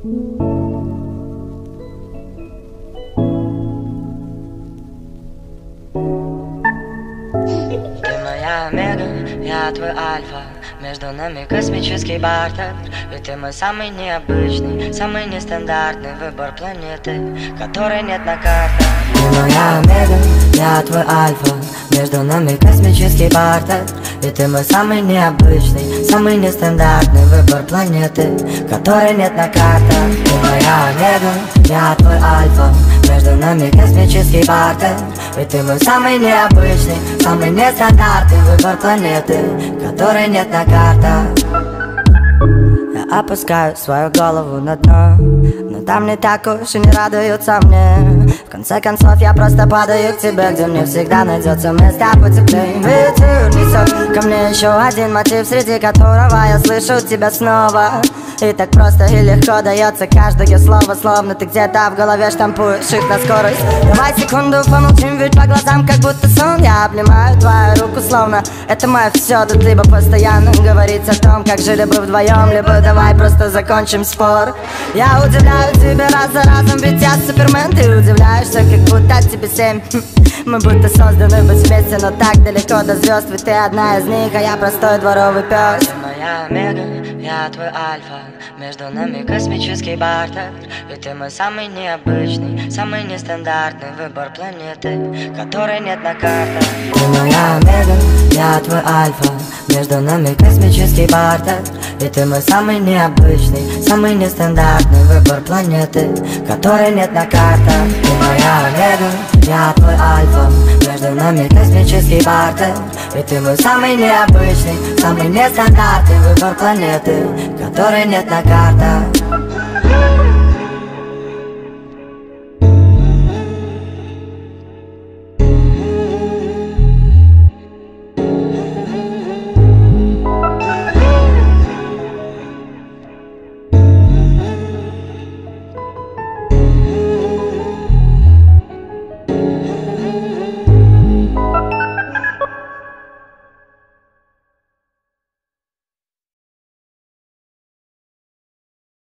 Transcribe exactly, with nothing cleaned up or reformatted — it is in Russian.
Ты моя омега, я твой альфа. Между нами космический бартер. И ты мой самый необычный, самый нестандартный выбор планеты, которой нет на картах. Ты моя омега, я твой альфа. Между нами космический бартер. И ты мой самый необычный, самый нестандартный выбор планеты, которой нет на картах. Ты моя омега, я твой альфа. Между нами космический бартер. И ты мой самый необычный, самый нестандартный выбор планеты, которой нет на картах. Я опускаю свою голову на дно, но там не так уж и не радуются мне. В конце концов я просто падаю к тебе, где мне всегда найдется место потеплее. Ветер несет ко мне еще один мотив, среди которого я слышу тебя снова. И так просто и легко дается каждое слово, словно ты где-то в голове штампуешь их на скорость. Давай секунду помолчим, ведь по глазам как будто сон. Я обнимаю твою руку, словно это мое все. Да ты бы постоянно говорить о том, как жили бы вдвоем. Либо давай просто закончим спор. Я удивляю тебя раз за разом, ведь я супермен. Ты удивляешься, как будто тебе семь. Мы будто созданы быть вместе, но так далеко до звезд. Ведь ты одна из них, а я простой дворовый пес. Ты моя омега, я твой альфа. Между нами космический бартер. И ты мой самый необычный, самый нестандартный выбор планеты, которой нет на картах. Ты моя омега, я твой альфа. Между нами космический бартер. И ты мой самый необычный, самый нестандартный выбор планеты, которой нет на картах. Ты моя омега, я твой альфа. Между нами космический бартер. И ты мой самый необычный, самый нестандартный выбор планеты, которой нет на картах.